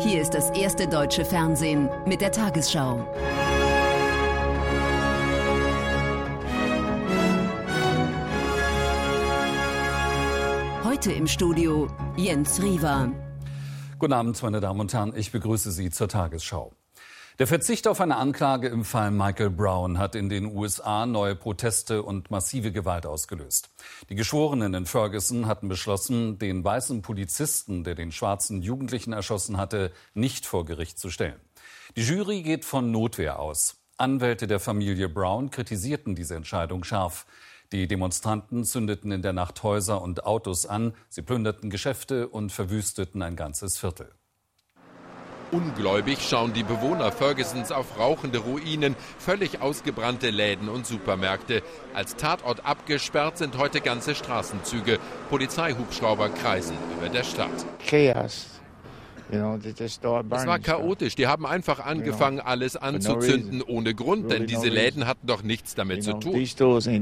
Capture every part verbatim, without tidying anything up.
Hier ist das erste deutsche Fernsehen mit der Tagesschau. Heute im Studio Jens Riewer. Guten Abend, meine Damen und Herren, ich begrüße Sie zur Tagesschau. Der Verzicht auf eine Anklage im Fall Michael Brown hat in den U S A neue Proteste und massive Gewalt ausgelöst. Die Geschworenen in Ferguson hatten beschlossen, den weißen Polizisten, der den schwarzen Jugendlichen erschossen hatte, nicht vor Gericht zu stellen. Die Jury geht von Notwehr aus. Anwälte der Familie Brown kritisierten diese Entscheidung scharf. Die Demonstranten zündeten in der Nacht Häuser und Autos an, sie plünderten Geschäfte und verwüsteten ein ganzes Viertel. Ungläubig schauen die Bewohner Fergusons auf rauchende Ruinen, völlig ausgebrannte Läden und Supermärkte. Als Tatort abgesperrt sind heute ganze Straßenzüge. Polizeihubschrauber kreisen über der Stadt. Chaos. Es war chaotisch. Die haben einfach angefangen, alles anzuzünden, ohne Grund, denn diese Läden hatten doch nichts damit zu tun. In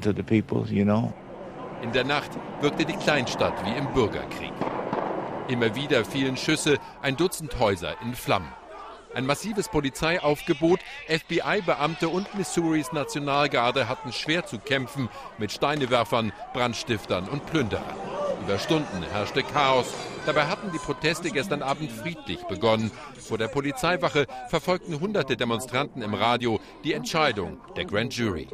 der Nacht wirkte die Kleinstadt wie im Bürgerkrieg. Immer wieder fielen Schüsse, ein Dutzend Häuser in Flammen. Ein massives Polizeiaufgebot, F B I-Beamte und Missouris Nationalgarde hatten schwer zu kämpfen mit Steinewerfern, Brandstiftern und Plünderern. Über Stunden herrschte Chaos. Dabei hatten die Proteste gestern Abend friedlich begonnen. Vor der Polizeiwache verfolgten hunderte Demonstranten im Radio die Entscheidung der Grand Jury.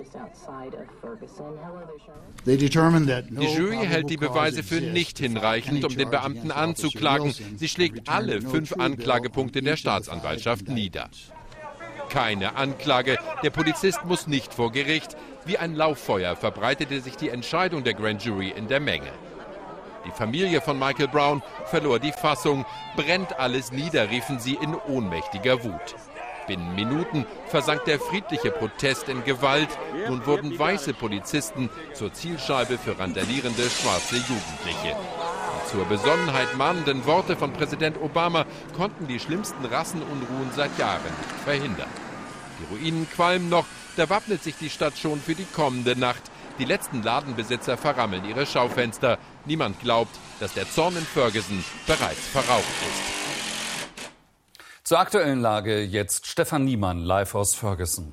Die Jury hält die Beweise für nicht hinreichend, um den Beamten anzuklagen. Sie schlägt alle fünf Anklagepunkte der Staatsanwaltschaft nieder. Keine Anklage, der Polizist muss nicht vor Gericht. Wie ein Lauffeuer verbreitete sich die Entscheidung der Grand Jury in der Menge. Die Familie von Michael Brown verlor die Fassung. Brennt alles nieder, riefen sie in ohnmächtiger Wut. Binnen Minuten versank der friedliche Protest in Gewalt. Nun wurden weiße Polizisten zur Zielscheibe für randalierende schwarze Jugendliche. Die zur Besonnenheit mahnenden Worte von Präsident Obama konnten die schlimmsten Rassenunruhen seit Jahren nicht verhindern. Die Ruinen qualmen noch, da wappnet sich die Stadt schon für die kommende Nacht. Die letzten Ladenbesitzer verrammeln ihre Schaufenster. Niemand glaubt, dass der Zorn in Ferguson bereits verraucht ist. Zur aktuellen Lage jetzt Stefan Niemann, live aus Ferguson.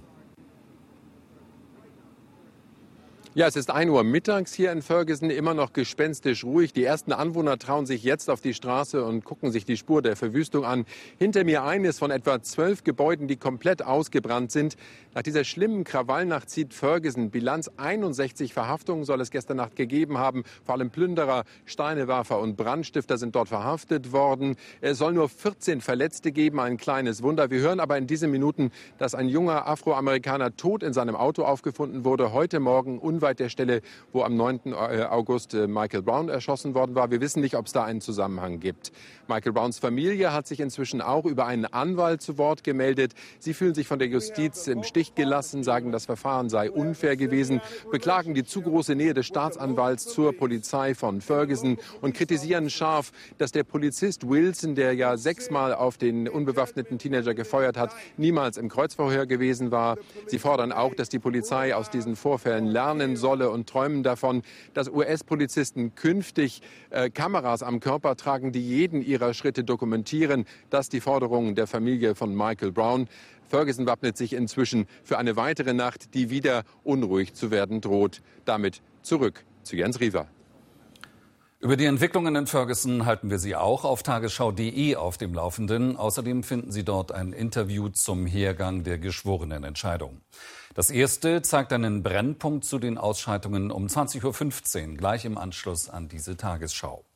Ja, es ist ein Uhr mittags hier in Ferguson, immer noch gespenstisch ruhig. Die ersten Anwohner trauen sich jetzt auf die Straße und gucken sich die Spur der Verwüstung an. Hinter mir eines von etwa zwölf Gebäuden, die komplett ausgebrannt sind. Nach dieser schlimmen Krawallnacht zieht Ferguson Bilanz. einundsechzig Verhaftungen soll es gestern Nacht gegeben haben. Vor allem Plünderer, Steinewerfer und Brandstifter sind dort verhaftet worden. Es soll nur vierzehn Verletzte geben, ein kleines Wunder. Wir hören aber in diesen Minuten, dass ein junger Afroamerikaner tot in seinem Auto aufgefunden wurde. Heute Morgen unweit der Stelle, wo am neunten August Michael Brown erschossen worden war. Wir wissen nicht, ob es da einen Zusammenhang gibt. Michael Browns Familie hat sich inzwischen auch über einen Anwalt zu Wort gemeldet. Sie fühlen sich von der Justiz im Stich gelassen, sagen, das Verfahren sei unfair gewesen, beklagen die zu große Nähe des Staatsanwalts zur Polizei von Ferguson und kritisieren scharf, dass der Polizist Wilson, der ja sechsmal auf den unbewaffneten Teenager gefeuert hat, niemals im Kreuzverhör gewesen war. Sie fordern auch, dass die Polizei aus diesen Vorfällen lernen solle und träumen davon, dass U S-Polizisten künftig äh, Kameras am Körper tragen, die jeden ihrer Schritte dokumentieren. Das die Forderung der Familie von Michael Brown. Ferguson wappnet sich inzwischen für eine weitere Nacht, die wieder unruhig zu werden droht. Damit zurück zu Jens Riewer. Über die Entwicklungen in Ferguson halten wir Sie auch auf tagesschau punkt de auf dem Laufenden. Außerdem finden Sie dort ein Interview zum Hergang der Geschworenenentscheidung. Das erste zeigt einen Brennpunkt zu den Ausschreitungen um zwanzig Uhr fünfzehn, gleich im Anschluss an diese Tagesschau.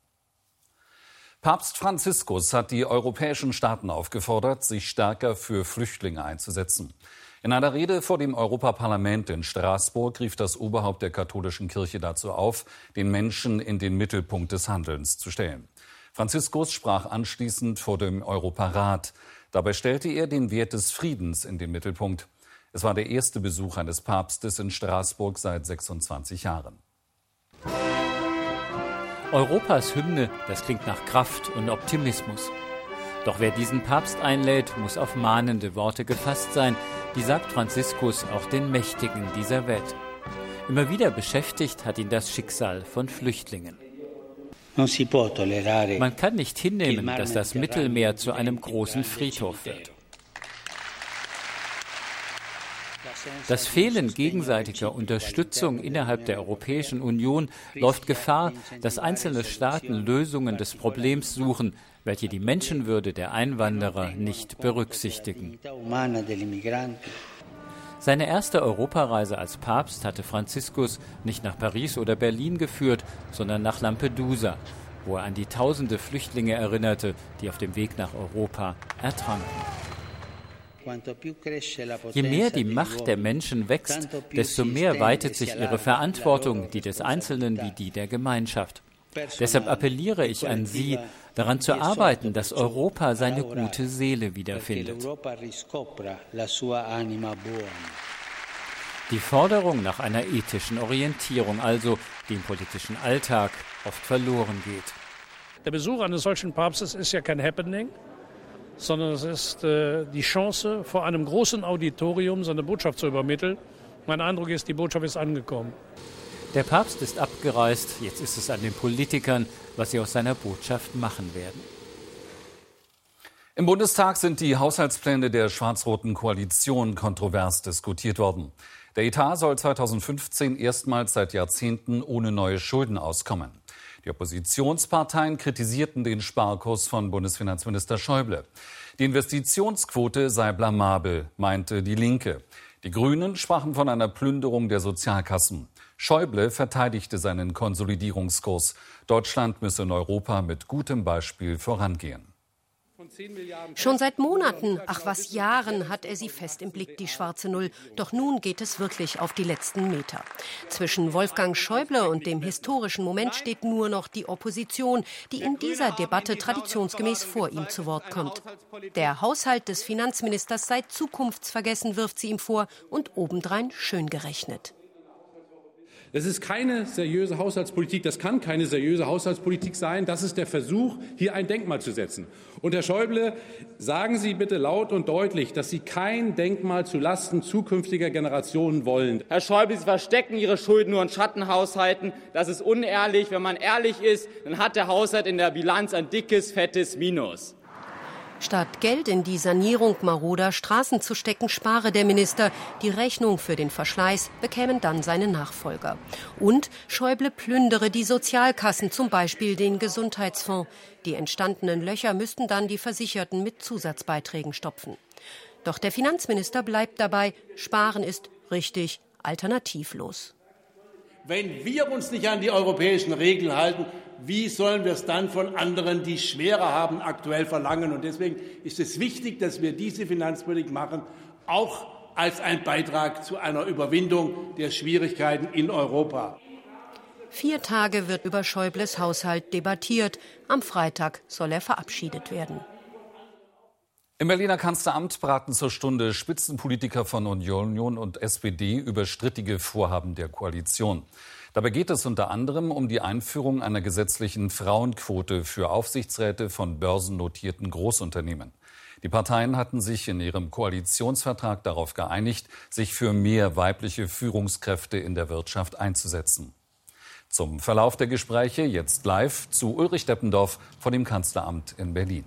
Papst Franziskus hat die europäischen Staaten aufgefordert, sich stärker für Flüchtlinge einzusetzen. In einer Rede vor dem Europaparlament in Straßburg rief das Oberhaupt der katholischen Kirche dazu auf, den Menschen in den Mittelpunkt des Handelns zu stellen. Franziskus sprach anschließend vor dem Europarat. Dabei stellte er den Wert des Friedens in den Mittelpunkt. Es war der erste Besuch eines Papstes in Straßburg seit sechsundzwanzig Jahren. Europas Hymne, das klingt nach Kraft und Optimismus. Doch wer diesen Papst einlädt, muss auf mahnende Worte gefasst sein. Die sagt Franziskus auch den Mächtigen dieser Welt. Immer wieder beschäftigt hat ihn das Schicksal von Flüchtlingen. Man kann nicht hinnehmen, dass das Mittelmeer zu einem großen Friedhof wird. Das Fehlen gegenseitiger Unterstützung innerhalb der Europäischen Union läuft Gefahr, dass einzelne Staaten Lösungen des Problems suchen, welche die Menschenwürde der Einwanderer nicht berücksichtigen. Seine erste Europareise als Papst hatte Franziskus nicht nach Paris oder Berlin geführt, sondern nach Lampedusa, wo er an die tausende Flüchtlinge erinnerte, die auf dem Weg nach Europa ertranken. Je mehr die Macht der Menschen wächst, desto mehr weitet sich ihre Verantwortung, die des Einzelnen wie die der Gemeinschaft. Deshalb appelliere ich an Sie, daran zu arbeiten, dass Europa seine gute Seele wiederfindet. Die Forderung nach einer ethischen Orientierung also, die im politischen Alltag oft verloren geht. Der Besuch eines solchen Papstes ist ja kein Happening, sondern es ist äh, die Chance, vor einem großen Auditorium seine Botschaft zu übermitteln. Mein Eindruck ist, die Botschaft ist angekommen. Der Papst ist abgereist, jetzt ist es an den Politikern, was sie aus seiner Botschaft machen werden. Im Bundestag sind die Haushaltspläne der schwarz-roten Koalition kontrovers diskutiert worden. Der Etat soll zweitausendfünfzehn erstmals seit Jahrzehnten ohne neue Schulden auskommen. Die Oppositionsparteien kritisierten den Sparkurs von Bundesfinanzminister Schäuble. Die Investitionsquote sei blamabel, meinte die Linke. Die Grünen sprachen von einer Plünderung der Sozialkassen. Schäuble verteidigte seinen Konsolidierungskurs. Deutschland müsse in Europa mit gutem Beispiel vorangehen. Schon seit Monaten, ach was Jahren, hat er sie fest im Blick, die schwarze Null. Doch nun geht es wirklich auf die letzten Meter. Zwischen Wolfgang Schäuble und dem historischen Moment steht nur noch die Opposition, die in dieser Debatte traditionsgemäß vor ihm zu Wort kommt. Der Haushalt des Finanzministers sei zukunftsvergessen, wirft sie ihm vor, und obendrein schön gerechnet. Das ist keine seriöse Haushaltspolitik, das kann keine seriöse Haushaltspolitik sein. Das ist der Versuch, hier ein Denkmal zu setzen. Und Herr Schäuble, sagen Sie bitte laut und deutlich, dass Sie kein Denkmal zulasten zukünftiger Generationen wollen. Herr Schäuble, Sie verstecken Ihre Schulden nur in Schattenhaushalten. Das ist unehrlich. Wenn man ehrlich ist, dann hat der Haushalt in der Bilanz ein dickes, fettes Minus. Statt Geld in die Sanierung maroder Straßen zu stecken, spare der Minister. Die Rechnung für den Verschleiß bekämen dann seine Nachfolger. Und Schäuble plündere die Sozialkassen, zum Beispiel den Gesundheitsfonds. Die entstandenen Löcher müssten dann die Versicherten mit Zusatzbeiträgen stopfen. Doch der Finanzminister bleibt dabei, Sparen ist richtig alternativlos. Wenn wir uns nicht an die europäischen Regeln halten, wie sollen wir es dann von anderen, die schwerer haben, aktuell verlangen? Und deswegen ist es wichtig, dass wir diese Finanzpolitik machen, auch als ein Beitrag zu einer Überwindung der Schwierigkeiten in Europa. Vier Tage wird über Schäubles Haushalt debattiert. Am Freitag soll er verabschiedet werden. Im Berliner Kanzleramt beraten zur Stunde Spitzenpolitiker von Union und S P D über strittige Vorhaben der Koalition. Dabei geht es unter anderem um die Einführung einer gesetzlichen Frauenquote für Aufsichtsräte von börsennotierten Großunternehmen. Die Parteien hatten sich in ihrem Koalitionsvertrag darauf geeinigt, sich für mehr weibliche Führungskräfte in der Wirtschaft einzusetzen. Zum Verlauf der Gespräche jetzt live zu Ulrich Deppendorf von dem Kanzleramt in Berlin.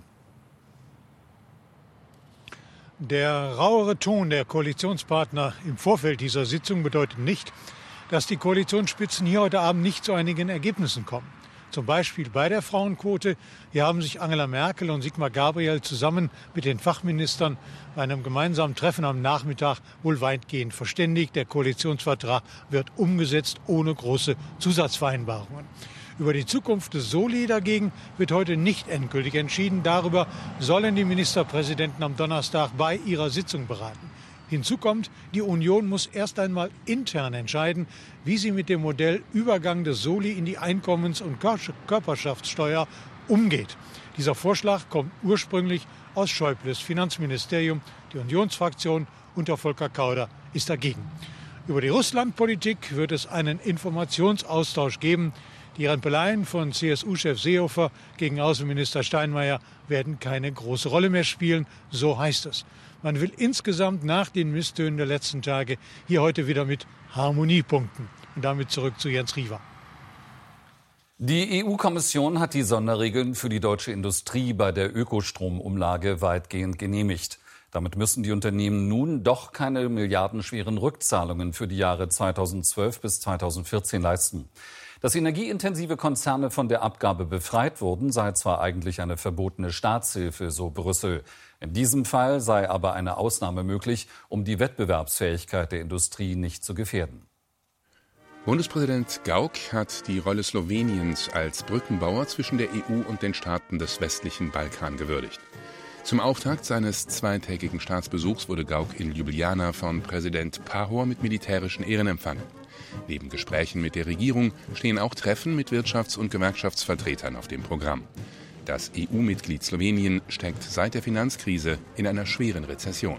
Der rauere Ton der Koalitionspartner im Vorfeld dieser Sitzung bedeutet nicht, dass die Koalitionsspitzen hier heute Abend nicht zu einigen Ergebnissen kommen. Zum Beispiel bei der Frauenquote. Hier haben sich Angela Merkel und Sigmar Gabriel zusammen mit den Fachministern bei einem gemeinsamen Treffen am Nachmittag wohl weitgehend verständigt. Der Koalitionsvertrag wird umgesetzt ohne große Zusatzvereinbarungen. Über die Zukunft des Soli dagegen wird heute nicht endgültig entschieden. Darüber sollen die Ministerpräsidenten am Donnerstag bei ihrer Sitzung beraten. Hinzu kommt, die Union muss erst einmal intern entscheiden, wie sie mit dem Modell Übergang des Soli in die Einkommens- und Körperschaftssteuer umgeht. Dieser Vorschlag kommt ursprünglich aus Schäubles Finanzministerium. Die Unionsfraktion unter Volker Kauder ist dagegen. Über die Russlandpolitik wird es einen Informationsaustausch geben. Die Rempeleien von C S U-Chef Seehofer gegen Außenminister Steinmeier werden keine große Rolle mehr spielen, so heißt es. Man will insgesamt nach den Misstönen der letzten Tage hier heute wieder mit Harmonie punkten. Und damit zurück zu Jens Riewer. Die E U-Kommission hat die Sonderregeln für die deutsche Industrie bei der Ökostromumlage weitgehend genehmigt. Damit müssen die Unternehmen nun doch keine milliardenschweren Rückzahlungen für die Jahre zweitausendzwölf bis zweitausendvierzehn leisten. Dass energieintensive Konzerne von der Abgabe befreit wurden, sei zwar eigentlich eine verbotene Staatshilfe, so Brüssel. In diesem Fall sei aber eine Ausnahme möglich, um die Wettbewerbsfähigkeit der Industrie nicht zu gefährden. Bundespräsident Gauck hat die Rolle Sloweniens als Brückenbauer zwischen der E U und den Staaten des westlichen Balkan gewürdigt. Zum Auftakt seines zweitägigen Staatsbesuchs wurde Gauck in Ljubljana von Präsident Pahor mit militärischen Ehren empfangen. Neben Gesprächen mit der Regierung stehen auch Treffen mit Wirtschafts- und Gewerkschaftsvertretern auf dem Programm. Das E U-Mitglied Slowenien steckt seit der Finanzkrise in einer schweren Rezession.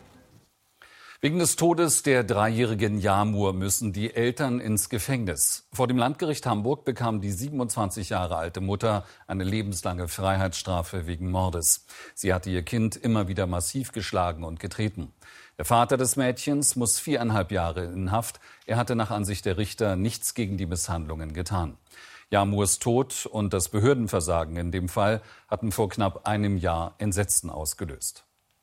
Wegen des Todes der dreijährigen Yağmur müssen die Eltern ins Gefängnis. Vor dem Landgericht Hamburg bekam die siebenundzwanzig Jahre alte Mutter eine lebenslange Freiheitsstrafe wegen Mordes. Sie hatte ihr Kind immer wieder massiv geschlagen und getreten. Der Vater des Mädchens muss viereinhalb Jahre in Haft. Er hatte nach Ansicht der Richter nichts gegen die Misshandlungen getan. Yağmurs Tod und das Behördenversagen in dem Fall hatten vor knapp einem Jahr Entsetzen ausgelöst.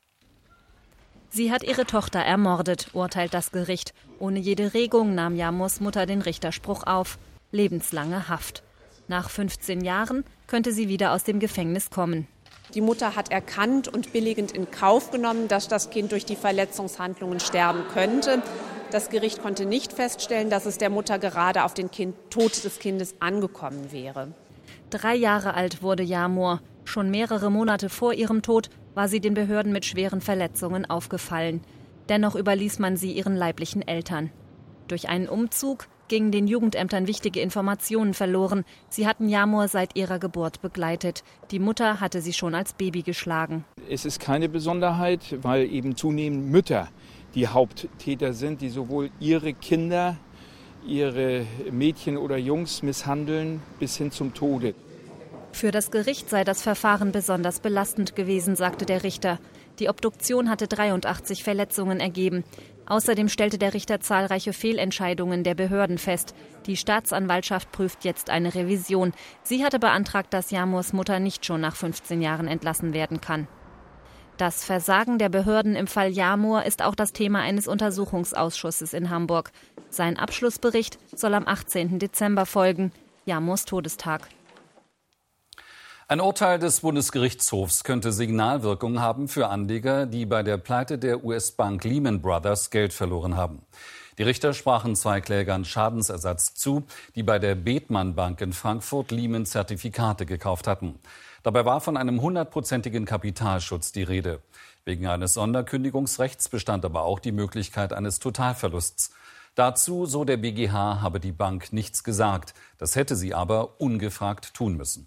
Sie hat ihre Tochter ermordet, urteilt das Gericht. Ohne jede Regung nahm Yağmurs Mutter den Richterspruch auf. Lebenslange Haft. Nach fünfzehn Jahren könnte sie wieder aus dem Gefängnis kommen. Die Mutter hat erkannt und billigend in Kauf genommen, dass das Kind durch die Verletzungshandlungen sterben könnte. Das Gericht konnte nicht feststellen, dass es der Mutter gerade auf den kind, Tod des Kindes angekommen wäre. Drei Jahre alt wurde Yağmur. Schon mehrere Monate vor ihrem Tod war sie den Behörden mit schweren Verletzungen aufgefallen. Dennoch überließ man sie ihren leiblichen Eltern. Durch einen Umzug gingen den Jugendämtern wichtige Informationen verloren. Sie hatten Yağmur seit ihrer Geburt begleitet. Die Mutter hatte sie schon als Baby geschlagen. Es ist keine Besonderheit, weil eben zunehmend Mütter die Haupttäter sind, die sowohl ihre Kinder, ihre Mädchen oder Jungs misshandeln bis hin zum Tode. Für das Gericht sei das Verfahren besonders belastend gewesen, sagte der Richter. Die Obduktion hatte dreiundachtzig Verletzungen ergeben. Außerdem stellte der Richter zahlreiche Fehlentscheidungen der Behörden fest. Die Staatsanwaltschaft prüft jetzt eine Revision. Sie hatte beantragt, dass Yağmurs Mutter nicht schon nach fünfzehn Jahren entlassen werden kann. Das Versagen der Behörden im Fall Yağmur ist auch das Thema eines Untersuchungsausschusses in Hamburg. Sein Abschlussbericht soll am achtzehnten Dezember folgen, Yağmurs Todestag. Ein Urteil des Bundesgerichtshofs könnte Signalwirkung haben für Anleger, die bei der Pleite der U S-Bank Lehman Brothers Geld verloren haben. Die Richter sprachen zwei Klägern Schadensersatz zu, die bei der Bethmann Bank in Frankfurt Lehman-Zertifikate gekauft hatten. Dabei war von einem hundertprozentigen Kapitalschutz die Rede. Wegen eines Sonderkündigungsrechts bestand aber auch die Möglichkeit eines Totalverlusts. Dazu, so der B G H, habe die Bank nichts gesagt. Das hätte sie aber ungefragt tun müssen.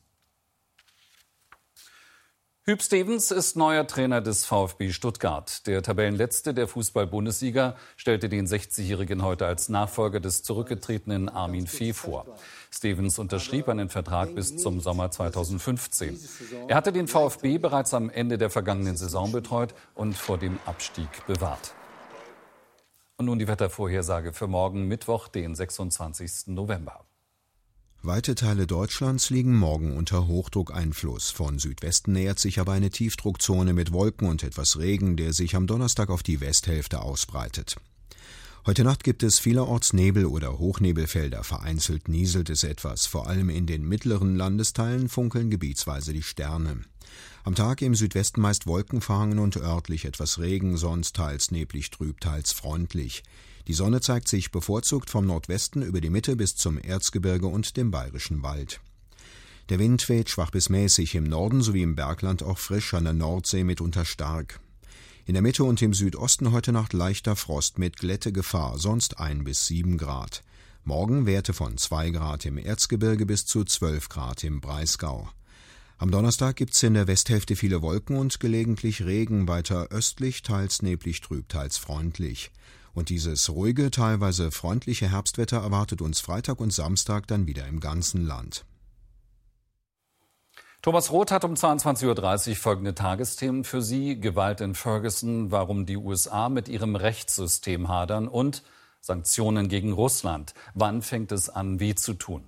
Huub Stevens ist neuer Trainer des VfB Stuttgart. Der Tabellenletzte der Fußball-Bundesliga stellte den sechzigjährigen heute als Nachfolger des zurückgetretenen Armin Fee vor. Stevens unterschrieb einen Vertrag bis zum Sommer zweitausendfünfzehn. Er hatte den VfB bereits am Ende der vergangenen Saison betreut und vor dem Abstieg bewahrt. Und nun die Wettervorhersage für morgen Mittwoch, den sechsundzwanzigsten November. Weite Teile Deutschlands liegen morgen unter Hochdruckeinfluss. Von Südwesten nähert sich aber eine Tiefdruckzone mit Wolken und etwas Regen, der sich am Donnerstag auf die Westhälfte ausbreitet. Heute Nacht gibt es vielerorts Nebel- oder Hochnebelfelder. Vereinzelt nieselt es etwas. Vor allem in den mittleren Landesteilen funkeln gebietsweise die Sterne. Am Tag im Südwesten meist wolkenverhangen und örtlich etwas Regen, sonst teils neblig trüb, teils freundlich. Die Sonne zeigt sich bevorzugt vom Nordwesten über die Mitte bis zum Erzgebirge und dem Bayerischen Wald. Der Wind weht schwach bis mäßig, im Norden sowie im Bergland auch frisch, an der Nordsee mitunter stark. In der Mitte und im Südosten heute Nacht leichter Frost mit Glättegefahr, sonst ein bis sieben Grad. Morgen Werte von zwei Grad im Erzgebirge bis zu zwölf Grad im Breisgau. Am Donnerstag gibt's in der Westhälfte viele Wolken und gelegentlich Regen, weiter östlich teils neblig trüb, teils freundlich. Und dieses ruhige, teilweise freundliche Herbstwetter erwartet uns Freitag und Samstag dann wieder im ganzen Land. Thomas Roth hat um zweiundzwanzig Uhr dreißig folgende Tagesthemen für Sie. Gewalt in Ferguson, warum die U S A mit ihrem Rechtssystem hadern und Sanktionen gegen Russland. Wann fängt es an, weh zu tun?